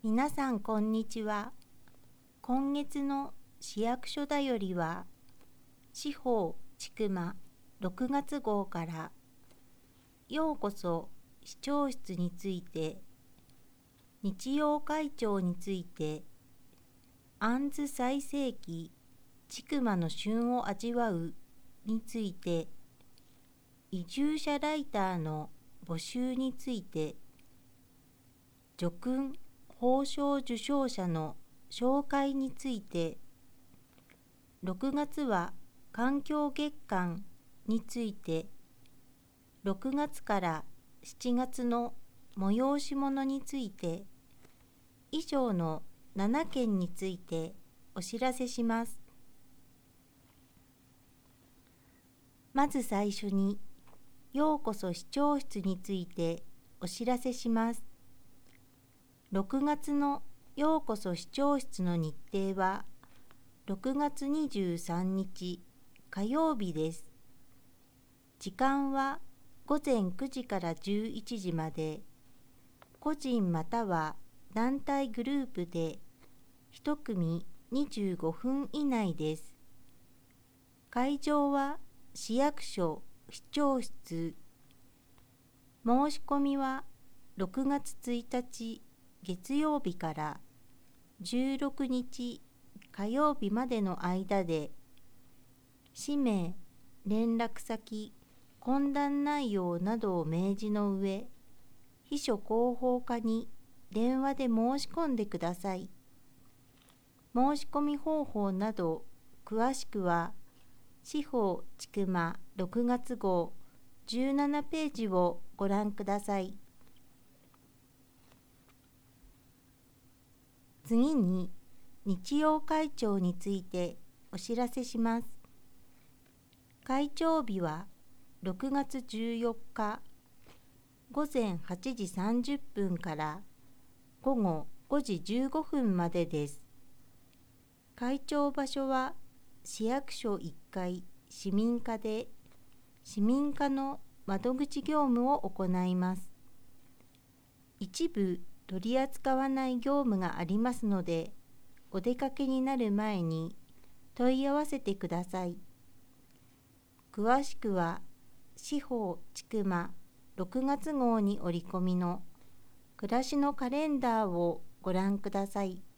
皆さんこんにちは。今月の市役所だよりは、司法千曲6月号から、ようこそ市長室について、日曜会長について、安図最盛期千曲の旬を味わうについて、移住者ライターの募集について、叙勲褒章受章者の紹介について、6月は環境月間について、6月から7月の催し物について、以上の7件についてお知らせします。まず最初に、ようこそ市長室についてお知らせします。6月のようこそ市長室の日程は、6月23日火曜日です。時間は午前9時から11時まで、個人または団体グループで1組25分以内です。会場は市役所市長室。申し込みは6月1日月曜日から16日火曜日までの間で、氏名、連絡先、懇談内容などを明示の上、秘書広報課に電話で申し込んでください。申し込み方法など詳しくは、司法千曲6月号17ページをご覧ください。次に、日曜会長についてお知らせします。会長日は6月14日午前8時30分から午後5時15分までです。会長場所は市役所1階市民課で、市民課の窓口業務を行います。一部取り扱わない業務がありますので、お出かけになる前に問い合わせてください。詳しくは、司法千曲6月号に折り込みの暮らしのカレンダーをご覧ください。